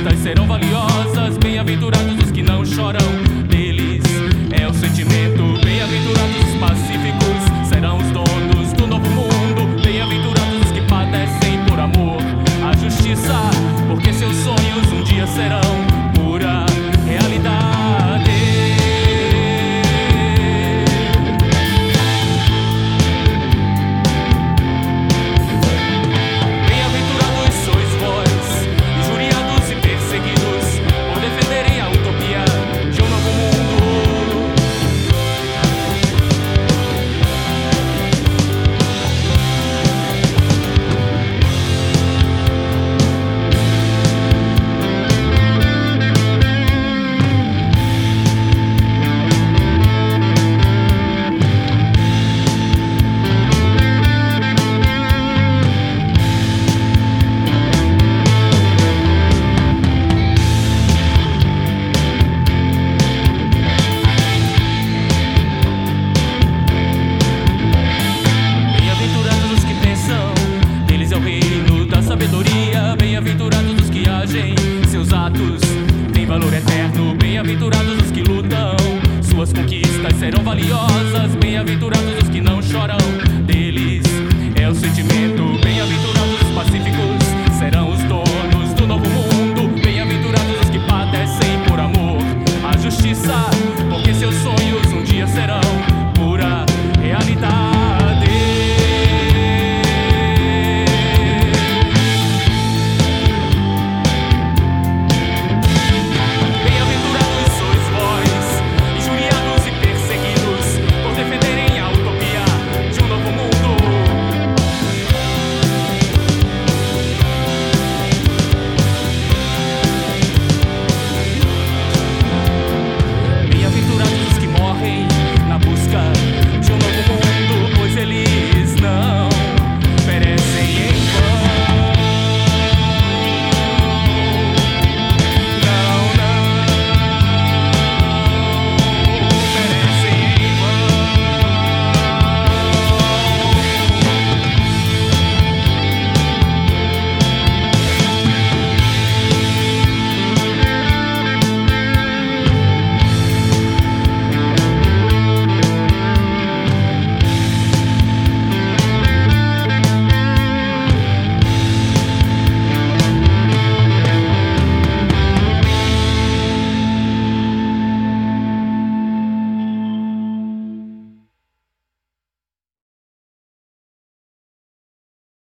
conquistas serão valiosas. Bem-aventurados os que não choram, deles é o sentimento. Bem-aventurados os pacíficos, serão os donos do novo mundo. Bem-aventurados os que padecem por amor à justiça, porque seus sonhos um dia serão pura realidade. Bem-aventurados sois vós, injuriados e perseguidos, por defenderem a utopia de um novo mundo. Bem-aventurados os que pensam, deles é o reino da sabedoria. Bem-aventurados os que agem, seus atos têm valor eterno. Bem-aventurados os que lutam, suas conquistas serão valiosas. Bem-aventurados